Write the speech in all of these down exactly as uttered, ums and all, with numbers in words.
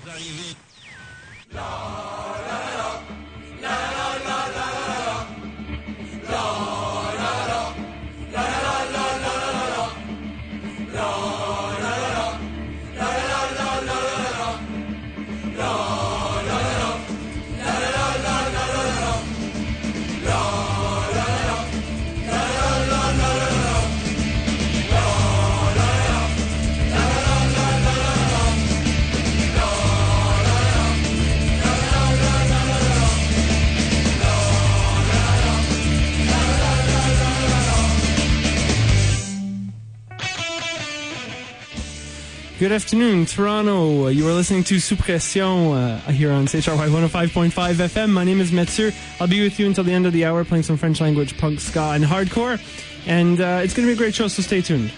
Good afternoon, Toronto. You are listening to Sous Pression uh, here on C H R Y one oh five point five F M. My name is Mathieu. I'll be with you until the end of the hour playing some French language punk, ska, and hardcore. And uh, it's going to be a great show, so stay tuned.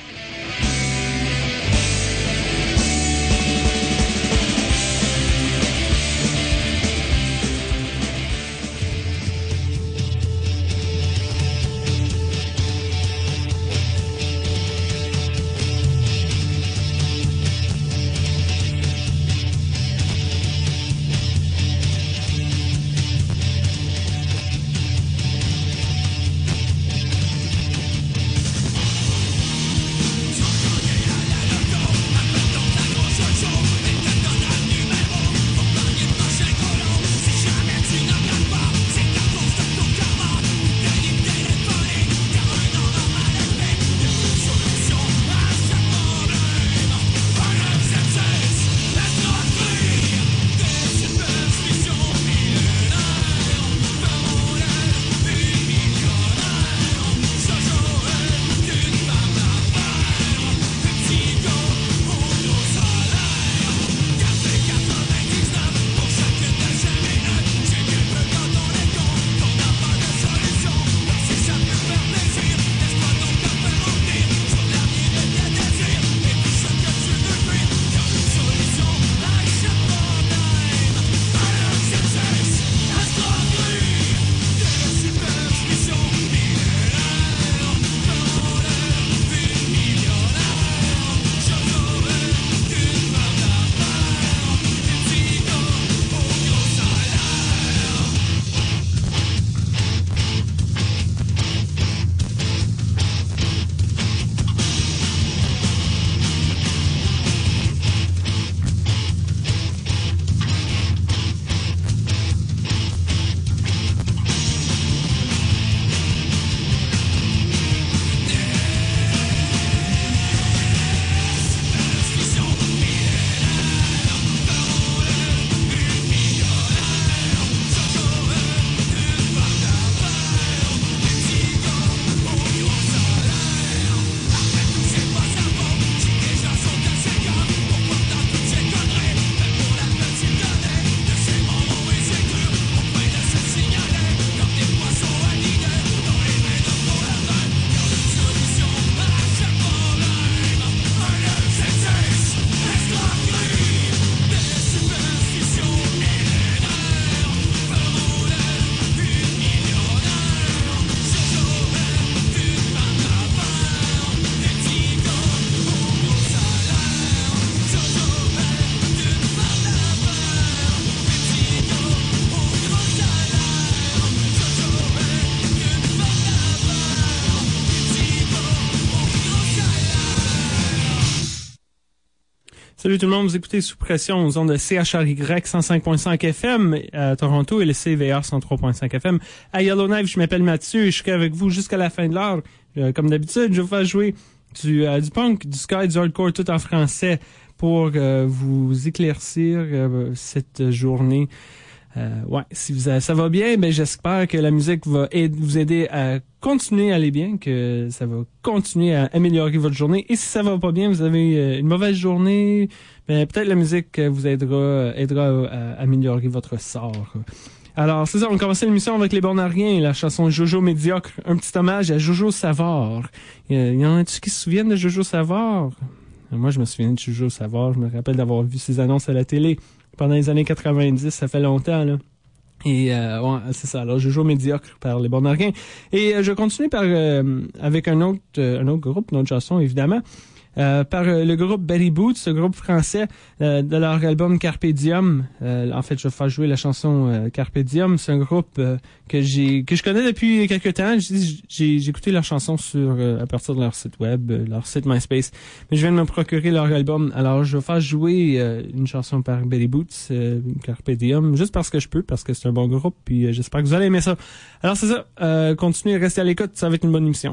Salut tout le monde, vous écoutez Sous Pression aux ondes de C H R Y cent cinq point cinq F M à Toronto et le C V R cent trois point cinq F M à Yellowknife. Je m'appelle Mathieu et je serai avec vous jusqu'à la fin de l'heure. Euh, comme d'habitude, je vais vous faire jouer du, euh, du punk, du ska et du hardcore tout en français pour euh, vous éclaircir euh, cette journée. Euh, ouais, si vous avez, ça va bien, ben j'espère que la musique va aide, vous aider à continuer à aller bien, que ça va continuer à améliorer votre journée. Et si ça va pas bien, vous avez une mauvaise journée, ben peut-être la musique vous aidera, aidera à améliorer votre sort. Alors, c'est ça, on commençait l'émission avec les Bornariens, la chanson Jojo Médiocre, un petit hommage à Jojo Savard. Il y en a-tu qui se souviennent de Jojo Savard? Moi, je me souviens de Jojo Savard, je me rappelle d'avoir vu ses annonces à la télé pendant les années quatre-vingt-dix, ça fait longtemps, là. Et euh, ouais, c'est ça. Alors, Jojo Médiocre par les Bornariens. Et euh, je continue par euh, avec un autre euh, un autre groupe, une autre chanson, évidemment. euh, par euh, le groupe Betty Boots, ce groupe français euh, de leur album Carpe Diem. Euh, en fait, je vais faire jouer la chanson euh, Carpe Diem. C'est un groupe euh, que j'ai que je connais depuis quelques temps. J'ai, j'ai, j'ai écouté leurs chansons sur euh, à partir de leur site web, euh, leur site MySpace. Mais je viens de me procurer leur album. Alors, je vais faire jouer euh, une chanson par Betty Boots, euh, Carpe Diem, juste parce que je peux, parce que c'est un bon groupe. Puis euh, j'espère que vous allez aimer ça. Alors, c'est ça. Euh, continuez à rester à l'écoute. Ça va être une bonne émission.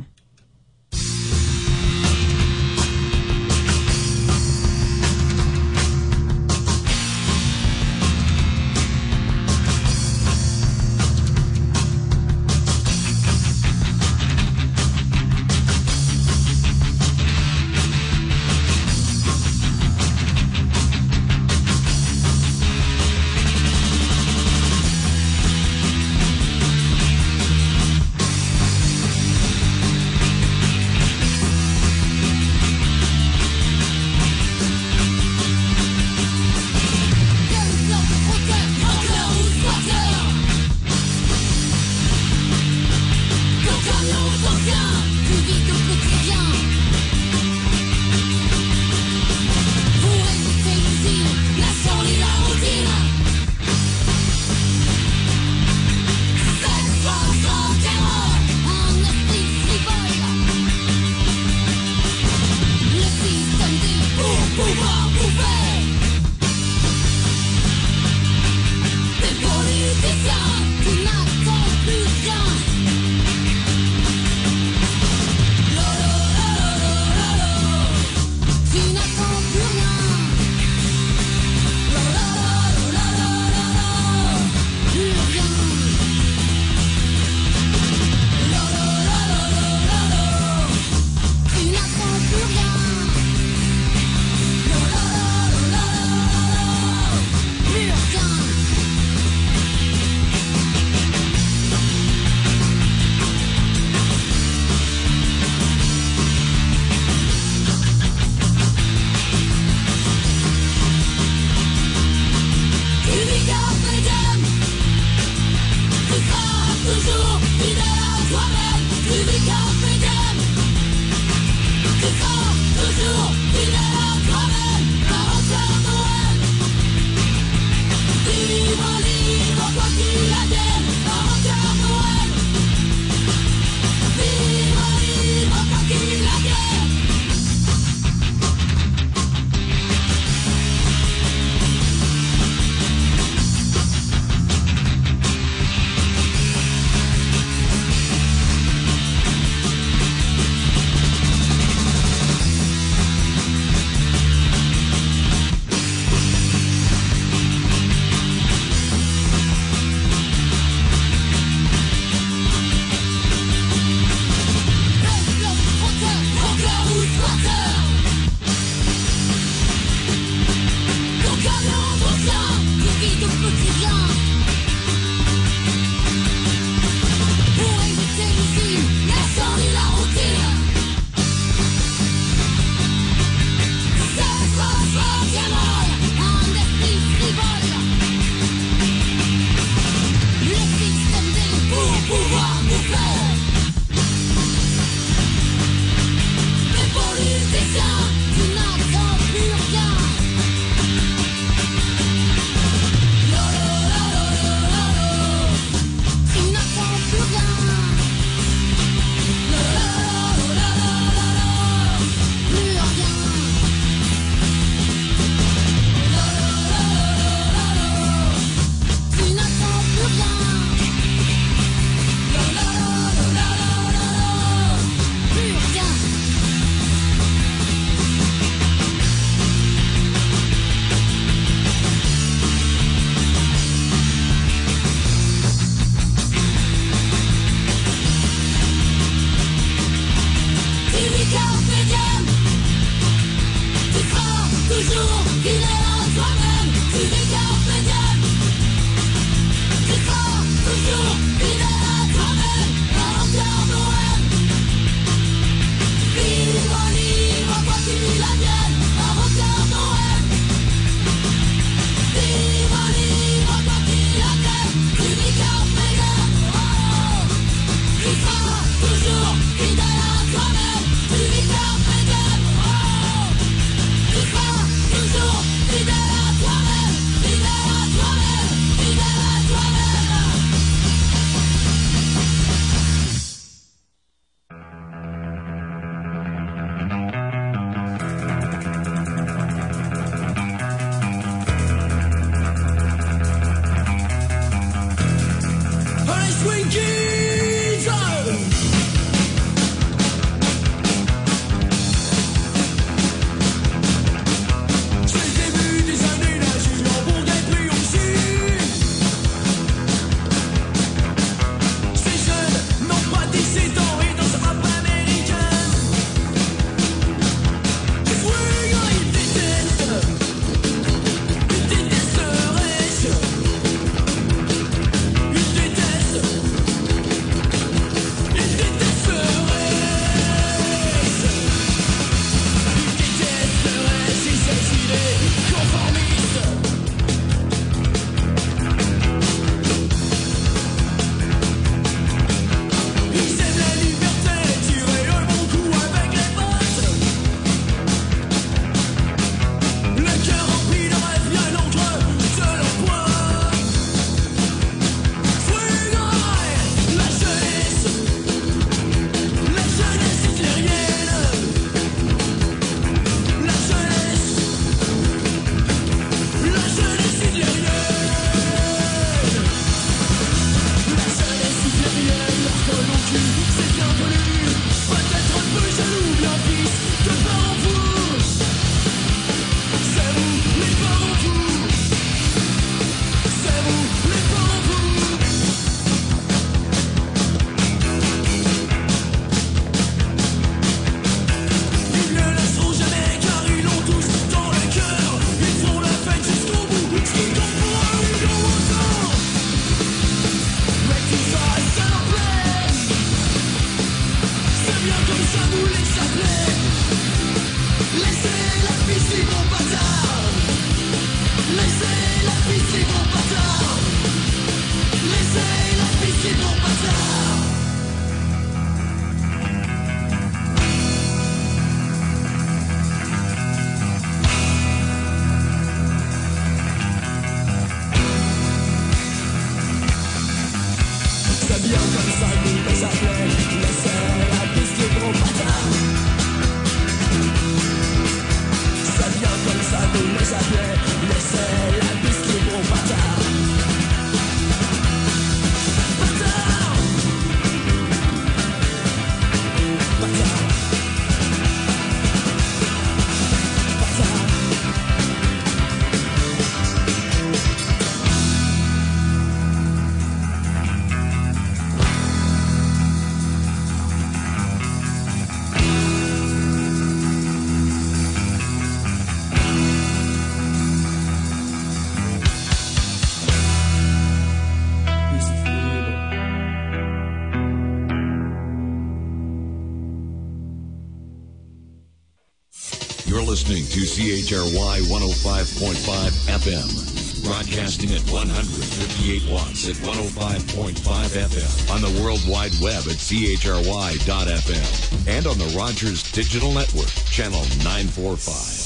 Listening to C H R Y one oh five point five F M, broadcasting at one hundred fifty-eight watts at one oh five point five F M, on the World Wide Web at C H R Y dot F M, and on the Rogers Digital Network, channel nine forty-five.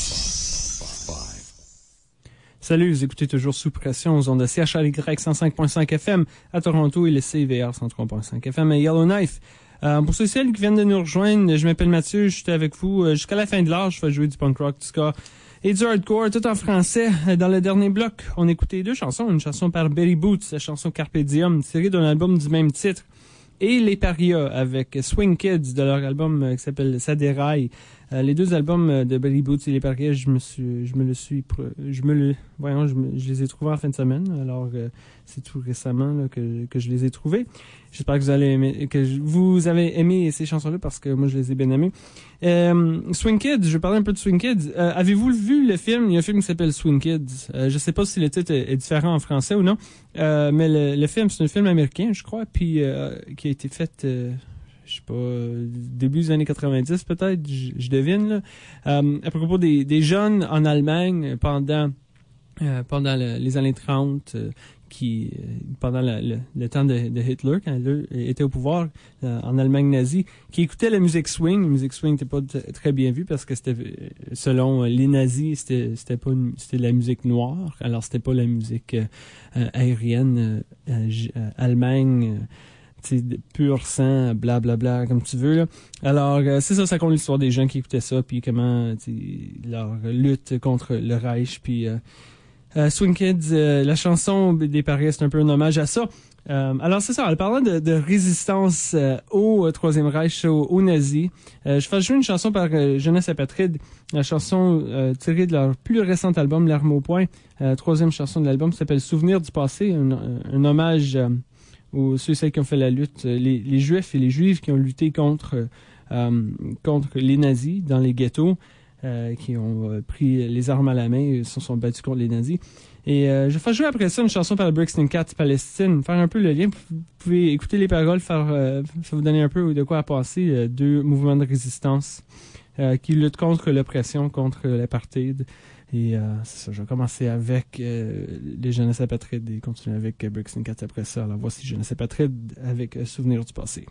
Salut, vous écoutez toujours Sous Pression aux ondes de C H R Y cent cinq point cinq F M à Toronto et le C V R cent trois point cinq F M à Yellowknife. Euh, pour ceux et celles qui viennent de nous rejoindre, je m'appelle Mathieu, je suis avec vous euh, jusqu'à la fin de l'heure. Je vais jouer du punk rock, du ska et du hardcore, tout en français. Dans le dernier bloc, on écoutait deux chansons. Une chanson par Betty Boots, la chanson Carpe Diem, tirée d'un album du même titre, et Les Parias avec Swing Kids de leur album euh, qui s'appelle Ça déraille. Euh, les deux albums euh, de Betty Boots et Les Parias, je me suis, je me le suis, je me le, voyons, je, me, je les ai trouvés en fin de semaine. Alors euh, c'est tout récemment là, que que je les ai trouvés. J'espère que vous allez aimer, que vous avez aimé ces chansons-là parce que moi je les ai bien aimées. Euh, Swing Kids, je vais parler un peu de Swing Kids. Euh, avez-vous vu le film? Il y a un film qui s'appelle Swing Kids. Euh, je sais pas si le titre est, est différent en français ou non, euh, mais le, le film, c'est un film américain, je crois, puis euh, qui a été fait, euh, je sais pas, euh, début des années quatre-vingt-dix peut-être, je, je devine là. Euh, à propos des, des jeunes en Allemagne pendant euh, pendant le, les années trente. Euh, qui, pendant le, le, le temps de, de Hitler, quand il était au pouvoir euh, en Allemagne nazie, qui écoutait la musique swing. La musique swing n'était pas t- très bien vue parce que c'était, selon les nazis, c'était, c'était pas une, c'était de la musique noire. Alors c'était pas la musique euh, aérienne euh, euh, Allemagne, euh, pur sang, blablabla, bla, bla, comme tu veux. Là. Alors euh, c'est ça, ça compte l'histoire des gens qui écoutaient ça, puis comment leur lutte contre le Reich, puis euh, Euh, Swing Kids, euh, la chanson des Paris, c'est un peu un hommage à ça. Euh, alors c'est ça, en parlant de, de résistance euh, au euh, Troisième Reich, aux, aux nazis, euh, je fais jouer une chanson par euh, Jeunesse Apatride, la chanson euh, tirée de leur plus récent album, L'arme au poing, euh, troisième chanson de l'album, s'appelle Souvenir du passé, un, un hommage euh, aux ceux et celles qui ont fait la lutte, les, les Juifs et les Juives qui ont lutté contre euh, contre les nazis dans les ghettos. Euh, qui ont euh, pris les armes à la main et se sont battus contre les nazis. Et euh, je vais faire jouer après ça une chanson par le Brixton Cats Palestine, faire un peu le lien. Vous pouvez écouter les paroles, faire euh, ça vous donner un peu de quoi à penser. Euh, deux mouvements de résistance euh, qui luttent contre l'oppression, contre l'apartheid. Et euh, c'est ça, je vais commencer avec euh, les Jeunesses Apatrides et continuer avec euh, Brixton Cats après ça. Alors voici Jeunesses Apatrides avec euh, Souvenir du passé.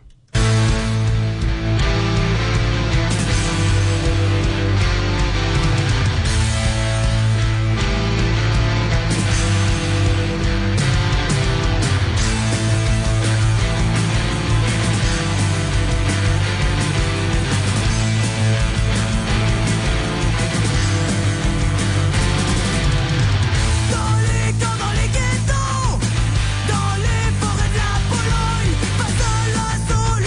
Dans les forêts de la Pologne, face à l'assaut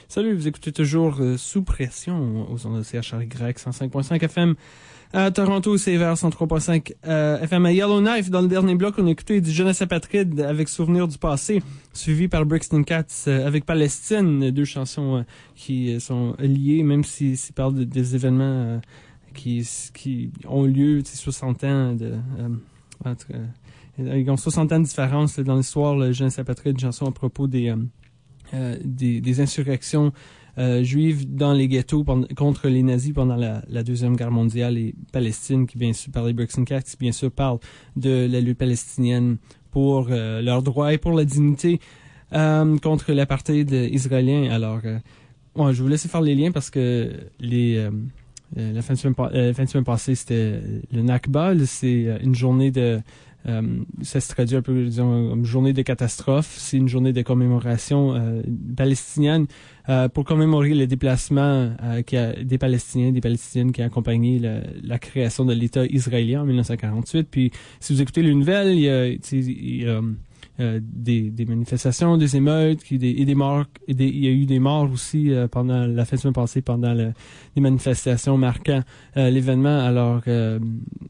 Salut, vous écoutez toujours euh, Sous Pression aux ondes de C H R Y cent cinq point cinq F M à Toronto, C V R cent trois point cinq euh, F M à Yellowknife. Dans le dernier bloc, on a écouté du Jeunesse apatride avec Souvenirs du passé, suivi par Brixton Cats euh, avec Palestine, deux chansons euh, qui euh, sont liées, même s'ils si, si parlent de, des événements euh, qui, qui ont lieu, tu sais, soixante ans de... Euh, entre, euh, ils ont soixante ans de différence là, dans l'histoire. Le Jeunesse apatride, une chanson à propos des, euh, euh, des, des insurrections Euh, juives dans les ghettos pendant, contre les nazis pendant la, la Deuxième Guerre mondiale, et Palestine, qui bien sûr, par les Brixton Cats, qui bien sûr parle de la lutte palestinienne pour euh, leurs droits et pour la dignité euh, contre l'apartheid israélien. Alors, euh, ouais, je vais vous laisser faire les liens parce que les euh, euh, la fin de semaine, euh, fin de semaine passée, c'était le Nakba. C'est une journée de Euh, ça se traduit un peu, disons, comme journée de catastrophe. C'est une journée de commémoration euh, palestinienne euh, pour commémorer le déplacement euh, qui a, des Palestiniens, des Palestiniennes qui a accompagné la, la création de l'État israélien en dix-neuf cent quarante-huit. Puis, si vous écoutez les nouvelles, il y a, il y a euh, des, des manifestations, des émeutes, qui, des, et des morts. Et des, il y a eu des morts aussi euh, pendant la fin de semaine passée, pendant le, les manifestations marquant euh, l'événement. Alors, euh,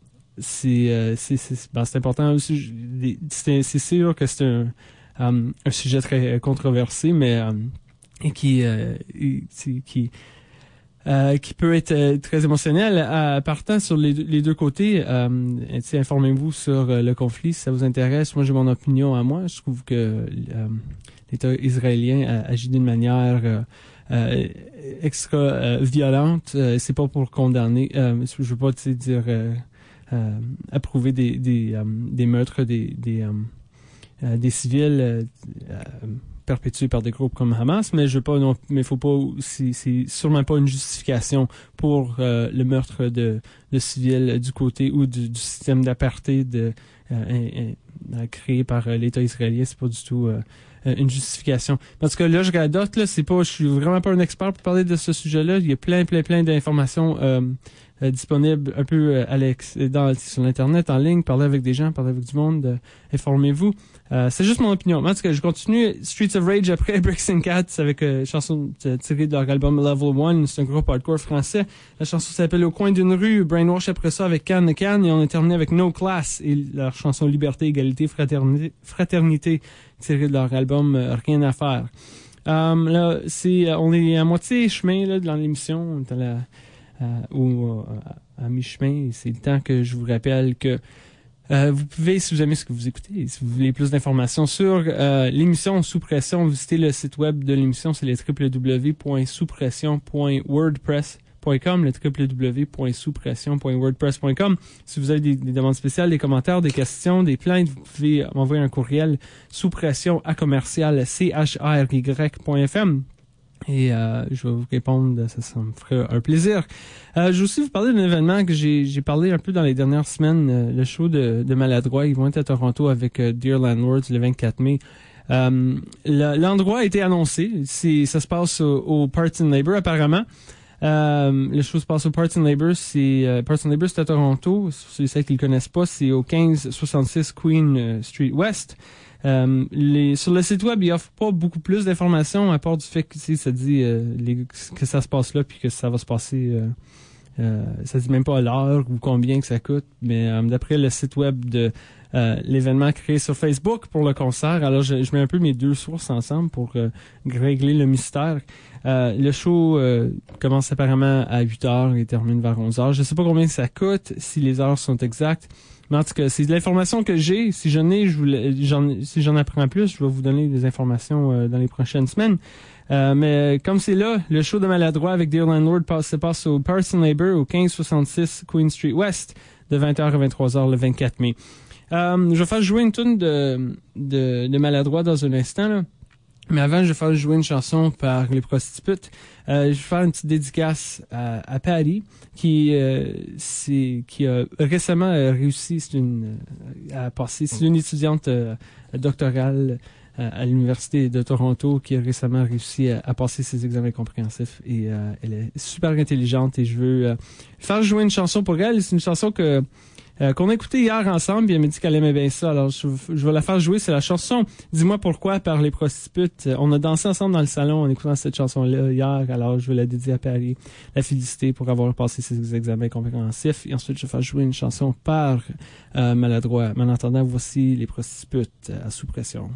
c'est euh, c'est c'est ben, c'est important aussi. C'est c'est sûr que c'est un um, un sujet très controversé, mais um, et qui euh, qui euh, qui peut être euh, très émotionnel. Euh, partant sur les les deux côtés, um, informez-vous sur euh, le conflit si ça vous intéresse. Moi, j'ai mon opinion à moi. Je trouve que euh, l'État israélien a agi d'une manière euh, euh, extra euh, violente. Euh, c'est pas pour condamner. Euh, je veux pas dire euh, Euh, approuver des des euh, des meurtres des des euh, euh, des civils euh, euh, perpétués par des groupes comme Hamas, mais je veux pas non mais faut pas c'est c'est sûrement pas une justification pour euh, le meurtre de de civils du côté ou du, du système d'apartheid euh, euh, euh, créé par euh, l'État israélien. C'est pas du tout euh, une justification. Parce que là, je radote, là, c'est pas, je suis vraiment pas un expert pour parler de ce sujet-là. Il y a plein, plein, plein d'informations euh, euh, disponibles un peu euh, à l'ex, dans, sur l'internet, en ligne. Parlez avec des gens, parlez avec du monde, euh, informez-vous. Euh, c'est juste mon opinion. Mais en tout cas, je continue Streets of Rage après Brixton Cats avec euh, une chanson euh, tirée de leur album Level One. C'est un groupe hardcore français. La chanson s'appelle Au coin d'une rue. Brainwash après ça avec Can Can, et on a terminé avec No Class et leur chanson Liberté, Égalité, Fraternité, Fraternité tirée de leur album euh, Rien à faire. Um, là, c'est, euh, on est à moitié chemin là dans l'émission, on est à la, euh, ou euh, à mi-chemin. C'est le temps que je vous rappelle que Euh, vous pouvez, si vous aimez ce que vous écoutez, si vous voulez plus d'informations sur euh, l'émission Sous Pression, visitez le site web de l'émission, c'est le w w w point sous pression point wordpress point com, le w w w point sous pression point wordpress point com. Si vous avez des, des demandes spéciales, des commentaires, des questions, des plaintes, vous pouvez m'envoyer un courriel sous pression à commercial c h r y point f m. Et euh, je vais vous répondre, ça, ça me ferait un plaisir. Euh, je vais aussi vous parler d'un événement que j'ai j'ai parlé un peu dans les dernières semaines, euh, le show de, de Maladroit. Ils vont être à Toronto avec euh, Dear Landlords le vingt-quatre mai. Euh, le, l'endroit a été annoncé. C'est, ça se passe au, au Parts and Labour apparemment. Euh, le show se passe au Parts and Labour. C'est, euh, Parts and Labour, c'est à Toronto. Ceux et celles qui le connaissent pas, c'est au quinze soixante-six Queen euh, Street West. Euh, les, sur le site web, il offre pas beaucoup plus d'informations à part du fait que tu sais, ça dit euh, les, que ça se passe là puis que ça va se passer. Euh, euh, ça dit même pas l'heure ou combien que ça coûte, mais euh, d'après le site web de euh, l'événement créé sur Facebook pour le concert, alors je, je mets un peu mes deux sources ensemble pour euh, régler le mystère. Euh, le show euh, commence apparemment à huit heures et termine vers onze heures. Je sais pas combien ça coûte, si les heures sont exactes. Mais en tout cas, c'est de l'information que j'ai. Si j'en ai, je vous, j'en, si j'en apprends plus, je vais vous donner des informations euh, dans les prochaines semaines. Euh, mais comme c'est là, le show de Maladroit avec Dear Landlord passe, se passe au Parts and Labour au quinze soixante-six Queen Street West de vingt heures à vingt-trois heures le vingt-quatre mai. Euh, je vais faire jouer une tune de, de, de Maladroit dans un instant, là. Mais avant, je vais faire jouer une chanson par les prostitutes. Euh, je vais faire une petite dédicace à, à Patty, qui, euh, c'est, qui a récemment réussi, c'est une, à passer, c'est une étudiante euh, doctorale euh, à l'Université de Toronto qui a récemment réussi à, à passer ses examens compréhensifs. Et euh, elle est super intelligente et je veux euh, faire jouer une chanson pour elle. C'est une chanson que euh, qu'on a écouté hier ensemble, puis elle m'a dit qu'elle aimait bien ça. Alors, je, je vais la faire jouer. C'est la chanson « Dis-moi pourquoi » par Les Prostitutes. On a dansé ensemble dans le salon en écoutant cette chanson-là hier. Alors, je vais la dédier à Paris. La féliciter pour avoir passé ses examens compréhensifs. Et ensuite, je vais faire jouer une chanson par euh, Maladroit. Mais en attendant, voici Les Prostitutes à Sous Pression.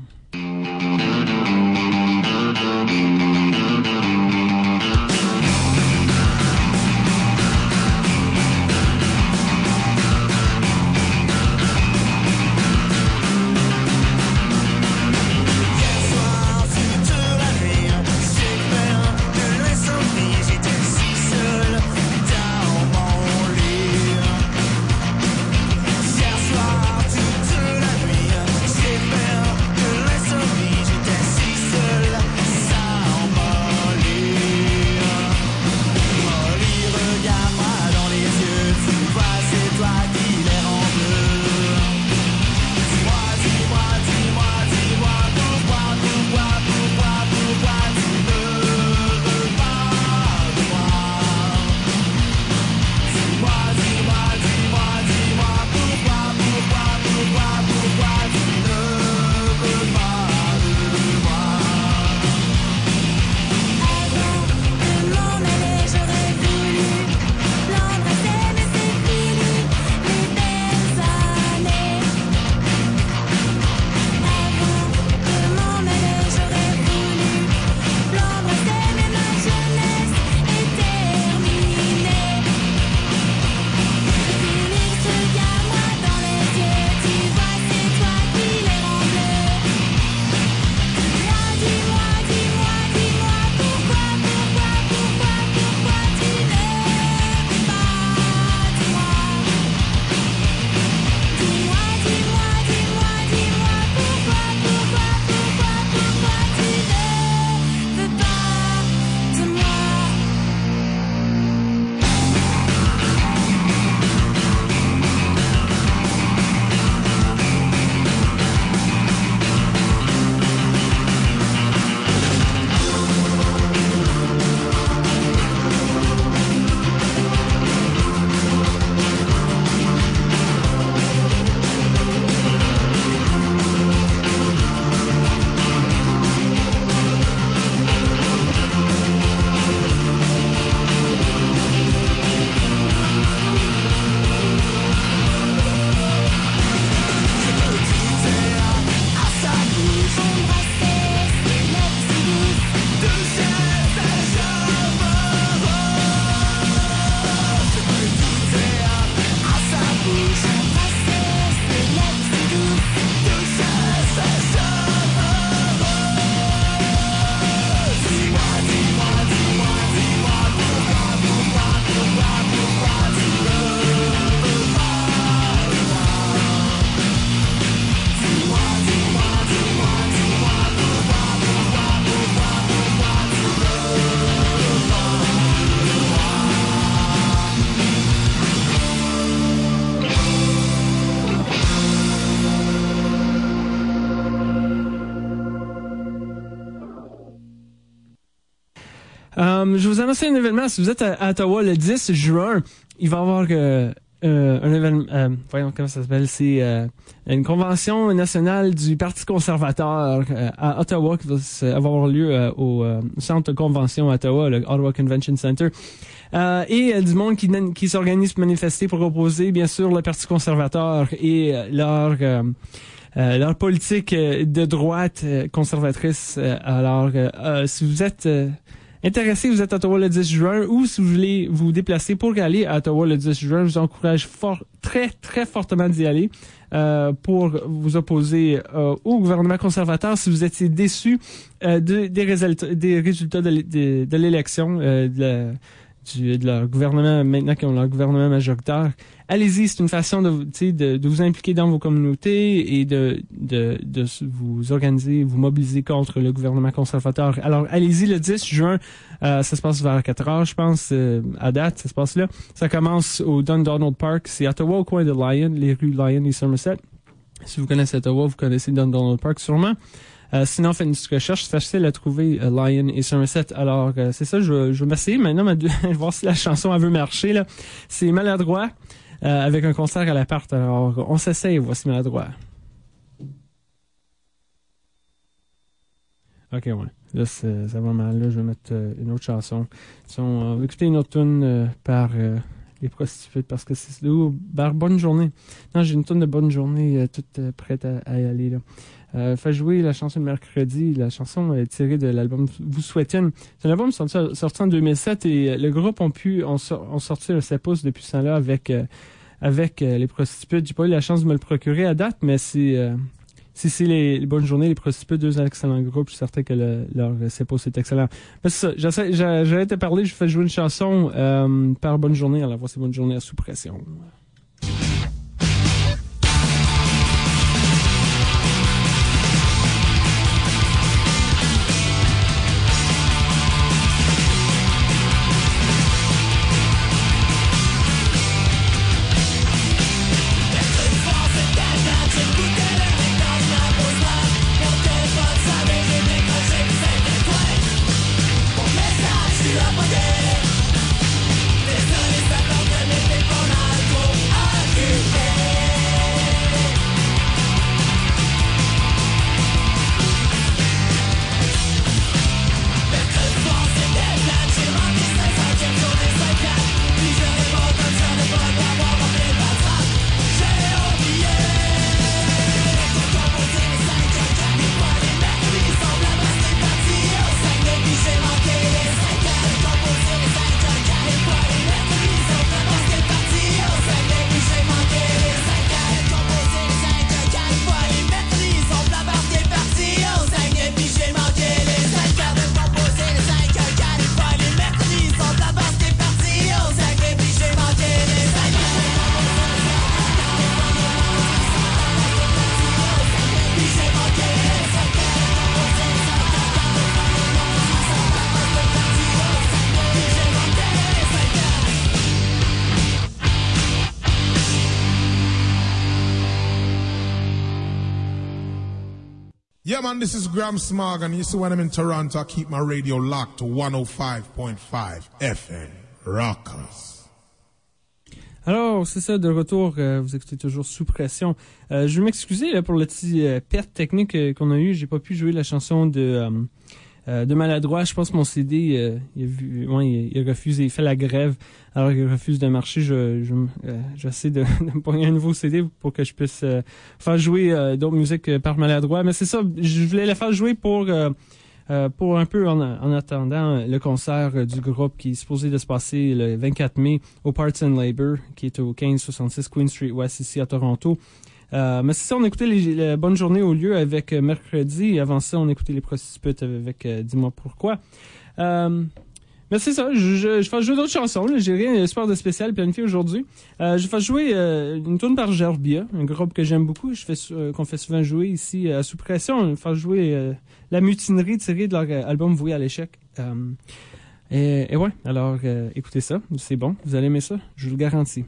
Um, je vous annonce un événement. Si vous êtes à, à Ottawa le dix juin, il va y avoir euh, euh, un événement. Euh, voyons comment ça s'appelle. C'est euh, une convention nationale du Parti conservateur euh, à Ottawa qui va s- avoir lieu euh, au euh, centre de convention à Ottawa, le Ottawa Convention Center. Euh, et euh, du monde qui, qui s'organise pour manifester pour opposer, bien sûr, le Parti conservateur et euh, leur... Euh, Euh, leur politique euh, de droite euh, conservatrice. Euh, alors, euh, euh, si vous êtes euh, intéressé, vous êtes à Ottawa le dix juin, ou si vous voulez vous déplacer pour aller à Ottawa le dix juin, je vous encourage fort, très, très fortement d'y aller euh, pour vous opposer euh, au gouvernement conservateur si vous étiez déçu euh, de, des résultats, des résultats de, de, de l'élection euh, de la, Du, de leur gouvernement, maintenant qu'ils ont leur gouvernement majoritaire. Allez-y, c'est une façon de, de, de vous impliquer dans vos communautés et de, de, de vous organiser, vous mobiliser contre le gouvernement conservateur. Alors, allez-y le dix juin, euh, ça se passe vers quatre heures, je pense, euh, à date, ça se passe là. Ça commence au Dundonald Park, c'est à Ottawa, au coin de Lyon, les rues Lyon et Somerset. Si vous connaissez Ottawa, vous connaissez Dundonald Park sûrement. Euh, sinon, faites une petite recherche, c'est facile à trouver, uh, Lyon et Somerset. Alors, euh, c'est ça, je, je vais m'essayer maintenant, je vais voir si la chanson elle veut marcher, là. C'est Maladroit, euh, avec un concert à l'appart. Alors, on s'essaye, voici Maladroit. Ok, ouais. Là, c'est, ça va mal. Là, je vais mettre euh, une autre chanson. So, on va écouter une autre tune euh, par euh, les prostituées parce que c'est... Oh, par Bonne Journée. Non, j'ai une tune de Bonne Journée euh, toute euh, prête à, à y aller, là. Euh, fait jouer la chanson de mercredi. La chanson est tirée de l'album Vous souhaitez une. C'est un album sorti, sorti en deux mille sept et le groupe ont pu ont, ont sorti un sept pouces depuis ce temps-là avec euh, avec euh, les prostituées. J'ai pas eu la chance de me le procurer à date, mais c'est euh, si c'est les, les Bonnes Journées, les prostituées, deux excellents groupes. Je suis certain que le, leur sept pouces est excellent. Mais c'est ça. J'essaie, j'arrête de parler. Je fais jouer une chanson euh, par Bonne Journée. Alors voici Bonne Journée à Sous Pression. Yeah, man, this is Graham Smog, and you see when I'm in Toronto, I keep my radio locked to one oh five point five F M Rockers. Alors, c'est ça, de retour, euh, vous écoutez toujours Sous Pression. Euh, je veux m'excuser là, pour le petit euh, perte technique euh, qu'on a eu. J'ai pas pu jouer la chanson de euh, euh, de Maladroit. Je pense que mon C D, euh, il, a vu, ouais, il, il refuse, il fait la grève. Alors il refuse de marcher. Je, je euh, j'essaie de, de me pogner un nouveau C D pour que je puisse euh, faire jouer euh, d'autres musiques euh, par Maladroit. Mais c'est ça, je voulais la faire jouer pour euh, Euh, pour un peu en, en attendant le concert euh, du groupe qui est supposé de se passer le vingt-quatre mai au Parts and Labour, qui est au quinze soixante-six Queen Street West ici à Toronto. Euh, mais c'est ça, on écoutait les, les Bonnes Journées au lieu avec euh, mercredi. Et avant ça, on écoutait les prostituées avec euh, Dis-moi pourquoi. Euh, mais c'est ça, je, je, je fais jouer d'autres chansons. Là. J'ai rien de super de spécial planifié aujourd'hui. Euh, je fais jouer euh, une tune par Gerbia, un groupe que j'aime beaucoup, je fais euh, qu'on fait souvent jouer ici à Sous Pression. Je fais jouer euh, La Mutinerie tirée de leur euh, album Voué à l'échec. Euh, et, et ouais, alors euh, écoutez ça, c'est bon, vous allez aimer ça, je vous le garantis.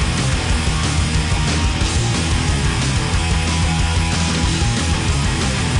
We'll be right back.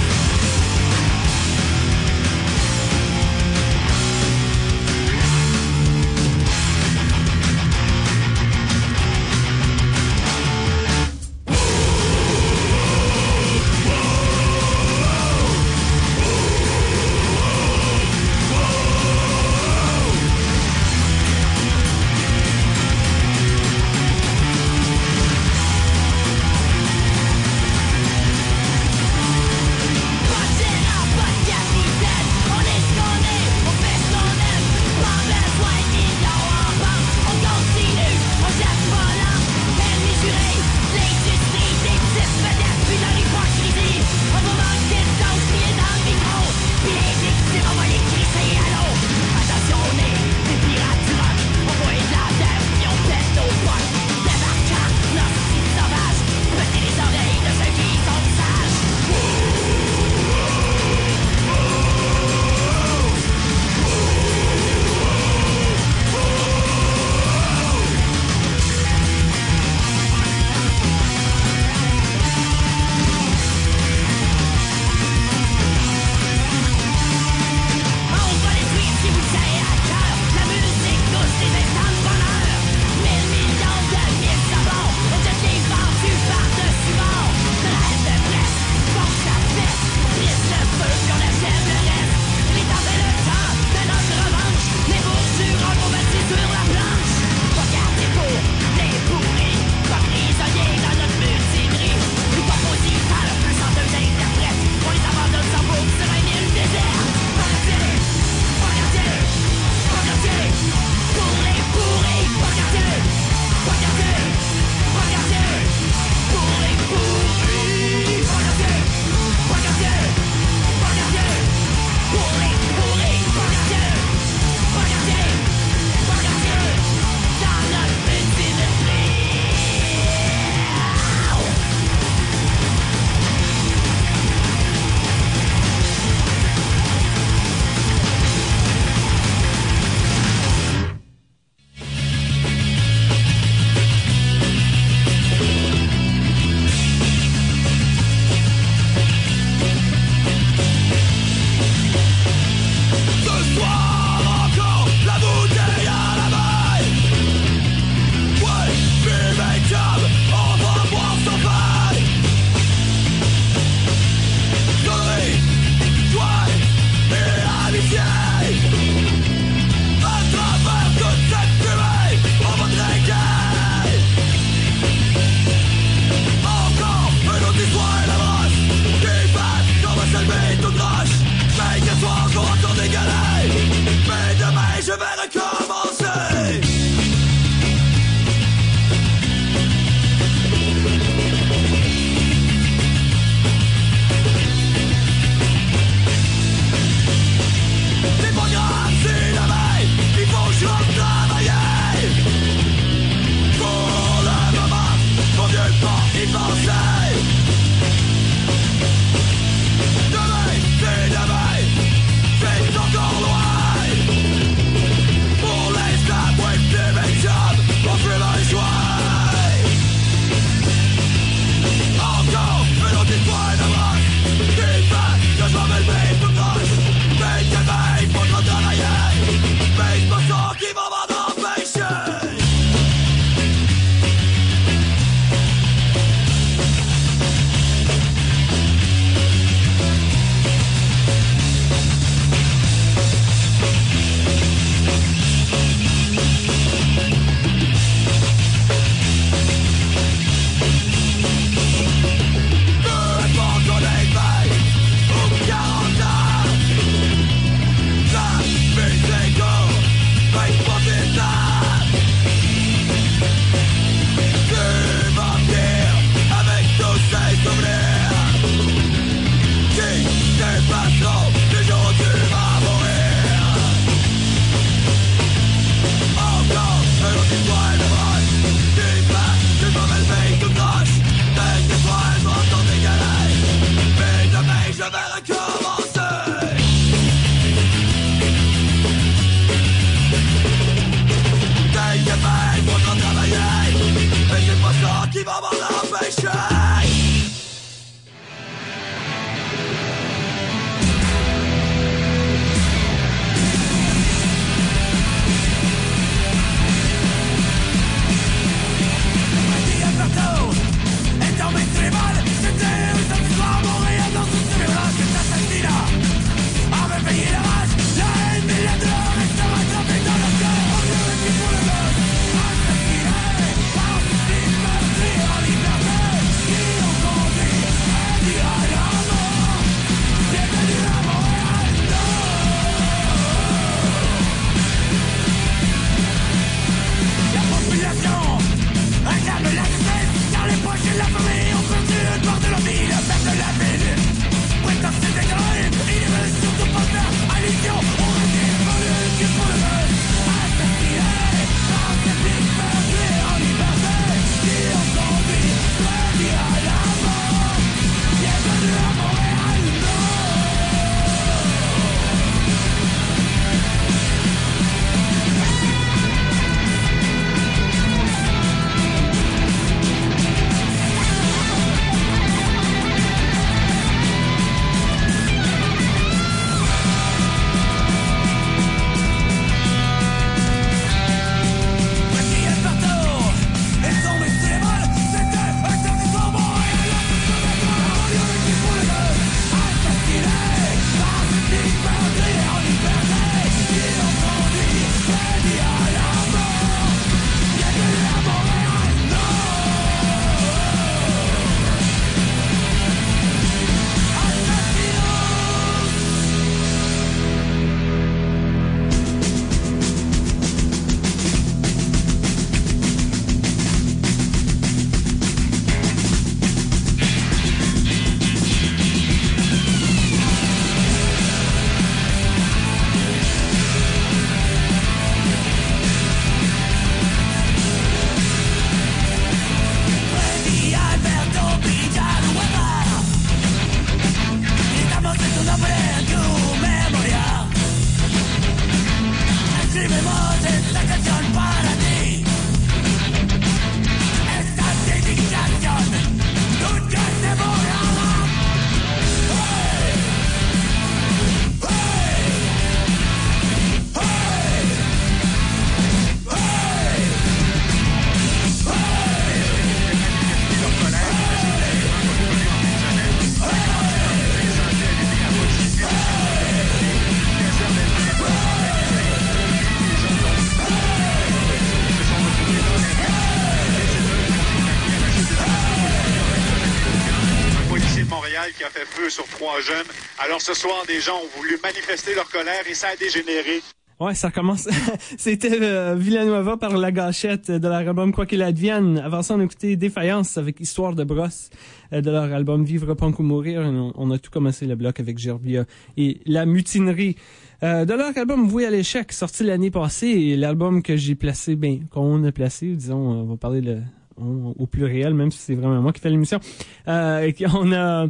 qui a fait feu sur trois jeunes. Alors ce soir, des gens ont voulu manifester leur colère et ça a dégénéré. Ouais, ça commence. C'était euh, Villanueva par La Gâchette de leur album Quoi qu'il advienne. Avant ça, on a écouté Défaillance avec Histoire de brosse euh, de leur album Vivre punk ou mourir. On, on a tout commencé le bloc avec Gerbia et La Mutinerie. Euh, de leur album Voué à l'échec, sorti l'année passée, et l'album que j'ai placé, ben, qu'on a placé, disons, on va parler le, on, au pluriel, même si c'est vraiment moi qui fais l'émission. Euh, on a...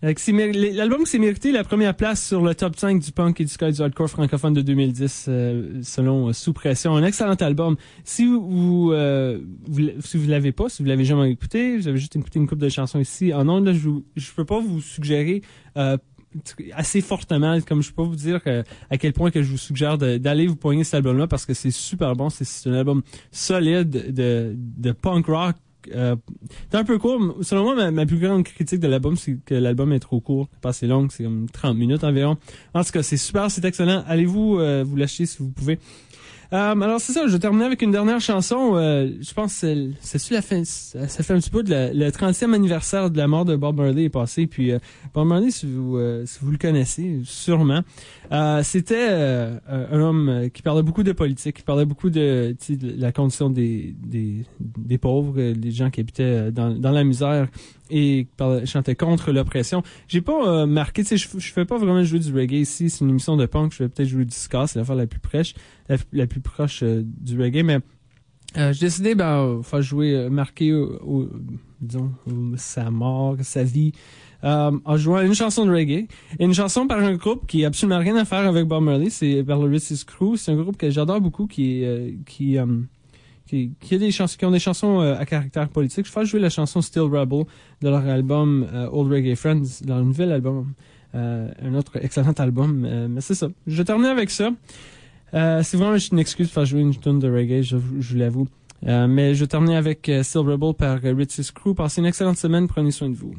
L'album qui s'est mérité la première place sur le top cinq du punk et du ska du hardcore francophone de deux mille dix, euh, selon euh, Sous Pression. Un excellent album. Si vous, euh, vous si vous l'avez pas, si vous l'avez jamais écouté, vous avez juste écouté une couple de chansons ici en ondes, là, je je peux pas vous suggérer euh, assez fortement, comme je peux pas vous dire euh, à quel point que je vous suggère de, d'aller vous poigner cet album-là parce que c'est super bon. C'est, c'est un album solide de, de punk rock. Euh, c'est un peu court. Selon moi, ma, ma plus grande critique de l'album, c'est que l'album est trop court, pas assez long, c'est comme trente minutes environ. En tout cas, c'est super, c'est excellent. Allez-vous euh, vous l'acheter si vous pouvez. Euh, alors c'est ça, je vais terminer avec une dernière chanson. Euh, je pense que c'est, c'est sur la fin, ça fait un petit peu de la, le trentième anniversaire de la mort de Bob Marley est passé. Puis euh, Bob Marley, si vous, euh, si vous le connaissez, sûrement, euh, c'était euh, un homme qui parlait beaucoup de politique, qui parlait beaucoup de, de la condition des, des, des pauvres, des gens qui habitaient dans, dans la misère et qui parlait, chantait contre l'oppression. J'ai pas euh, marqué, tu sais, je, je fais pas vraiment jouer du reggae ici, c'est une émission de punk, je vais peut-être jouer du ska, c'est l'affaire la plus proche, la, la plus proche euh, du reggae, mais euh, j'ai décidé ben faire jouer, euh, marquer au, au, disons au, sa mort, sa vie, euh, en jouant une chanson de reggae, et une chanson par un groupe qui a absolument rien à faire avec Bob Marley, c'est par le Ritzi's Crew, c'est un groupe que j'adore beaucoup, qui euh, qui euh, Qui, qui, a des chansons, qui ont des chansons euh, à caractère politique. Je vais faire jouer la chanson Still Rebel de leur album euh, Old Reggae Friends, leur nouvel album, euh, un autre excellent album. Euh, mais c'est ça. Je vais terminer avec ça. Euh, c'est vraiment juste une excuse de faire jouer une tune de reggae, je, je l'avoue. Euh, mais je vais terminer avec euh, Still Rebel par euh, Ritzi's Crew. Passez une excellente semaine. Prenez soin de vous.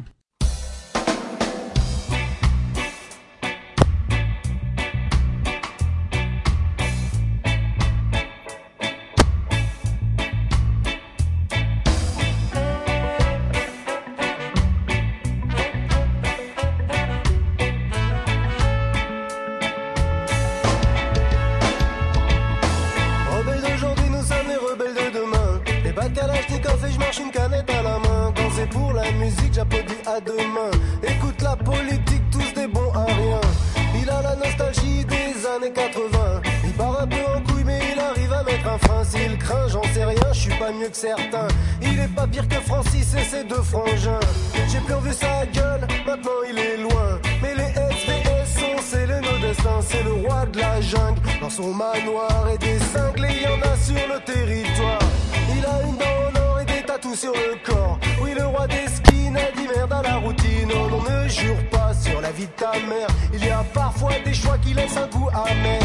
Certain, il est pas pire que Francis et ses deux frangins. J'ai plus revu sa gueule, maintenant il est loin. Mais les S V S sont scellés nos destins. C'est le roi de la jungle, dans son manoir. Et des cinglés, il y en a sur le territoire. Il a une dent en or et des tatous sur le corps. Oui, le roi des skins a dit merde à la routine. Oh non, ne jure pas sur la vie de ta mère. Il y a parfois des choix qui laissent un goût amer.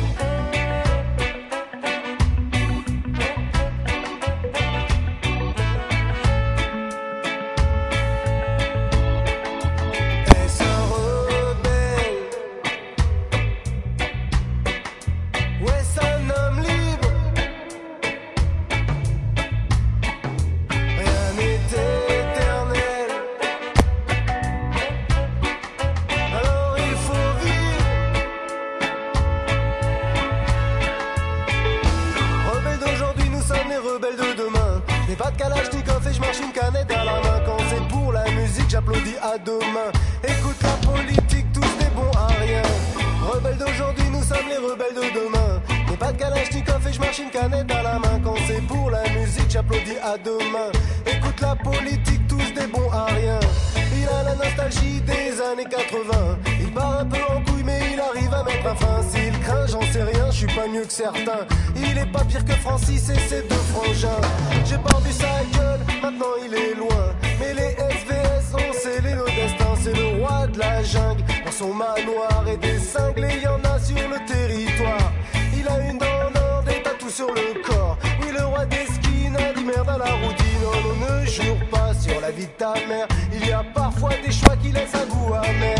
Certain, il est pas pire que Francis et ses deux frangins. J'ai pas revu sa gueule, maintenant il est loin. Mais les S V S ont scellé nos destins. C'est le roi de la jungle, dans son manoir. Et des cinglés, il y en a sur le territoire. Il a une dent en or, des tatous sur le corps. Oui, le roi des skins a dit merde à la routine. Oh non, ne jure pas sur la vie de ta mère. Il y a parfois des choix qui laissent un goût amer.